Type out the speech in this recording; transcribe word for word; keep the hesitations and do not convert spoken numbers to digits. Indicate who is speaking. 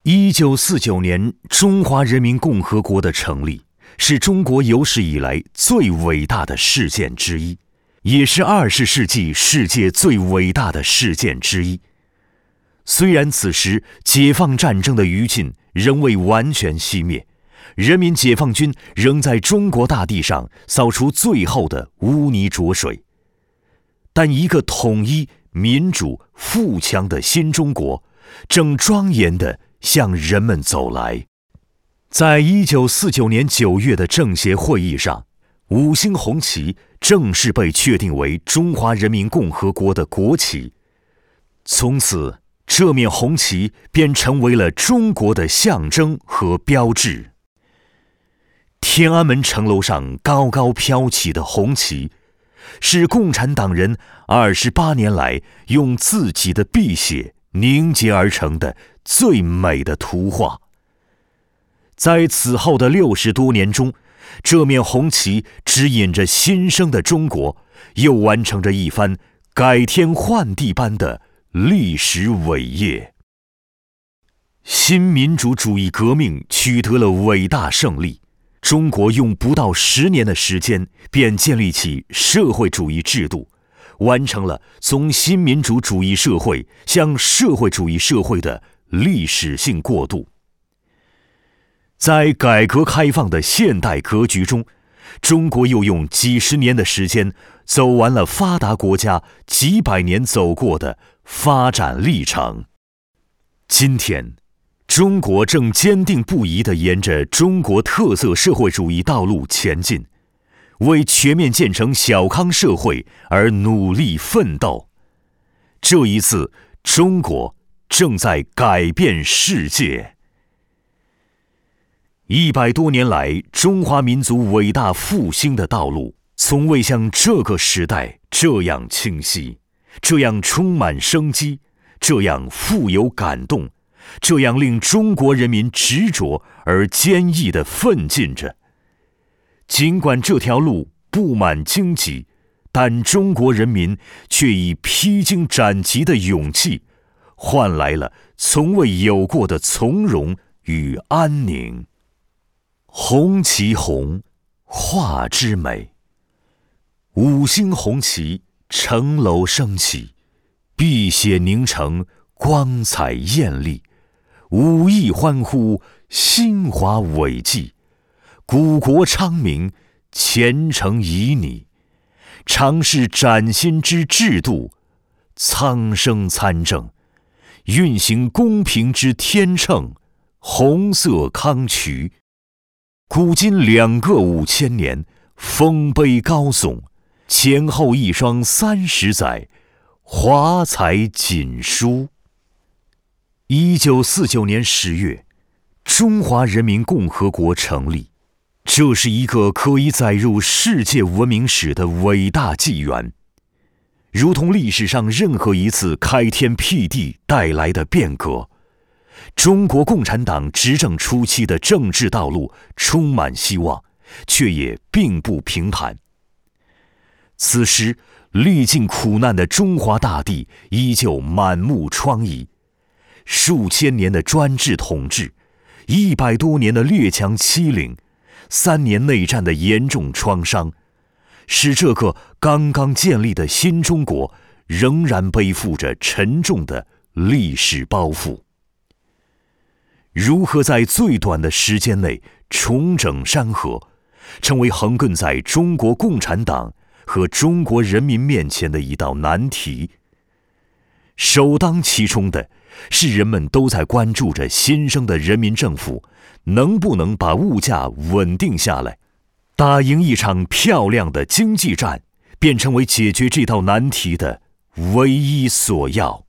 Speaker 1: 一九四九年，中华人民共和国的成立是中国有史以来最伟大的事件之一，也是二十世纪世界最伟大的事件之一。虽然此时解放战争的余烬仍未完全熄灭，人民解放军仍在中国大地上扫除最后的污泥浊水，但一个统一、民主、富强的新中国正庄严地向人们走来。在一九四九年九月的政协会议上，五星红旗正式被确定为中华人民共和国的国旗。从此，这面红旗便成为了中国的象征和标志。天安门城楼上高高飘起的红旗，是共产党人二十八年来用自己的碧血凝结而成的最美的图画。在此后的六十多年中，这面红旗指引着新生的中国，又完成着一番改天换地般的历史伟业。新民主主义革命取得了伟大胜利，中国用不到十年的时间便建立起社会主义制度，完成了从新民主主义社会向社会主义社会的历史性过渡。在改革开放的现代格局中，中国又用几十年的时间走完了发达国家几百年走过的发展历程。今天，中国正坚定不移地沿着中国特色社会主义道路前进，为全面建成小康社会而努力奋斗。这一次，中国正在改变世界。一百多年来，中华民族伟大复兴的道路，从未像这个时代这样清晰，这样充满生机，这样富有感动，这样令中国人民执着而坚毅地奋进着。尽管这条路布满荆棘，但中国人民却以披荆斩棘的勇气，换来了从未有过的从容与安宁。红旗红，画之美。五星红旗，城楼升起，碧血凝成，光彩艳丽。武艺欢呼，兴华伟绩。古国昌明，前程旖旎。常是崭新之制度，苍生参政。运行公平之天秤，红色康渠。古今两个五千年，丰碑高耸，前后一双三十载，华彩锦书。一九四九年十月，中华人民共和国成立，这是一个可以载入世界文明史的伟大纪元，如同历史上任何一次开天辟地带来的变革。中国共产党执政初期的政治道路充满希望，却也并不平坦。此时，历尽苦难的中华大地依旧满目疮痍，数千年的专制统治，一百多年的列强欺凌，三年内战的严重创伤，使这个刚刚建立的新中国仍然背负着沉重的历史包袱。如何在最短的时间内重整山河，成为横亘在中国共产党和中国人民面前的一道难题。首当其冲的是人们都在关注着新生的人民政府能不能把物价稳定下来。打赢一场漂亮的经济战，便成为解决这道难题的唯一所要。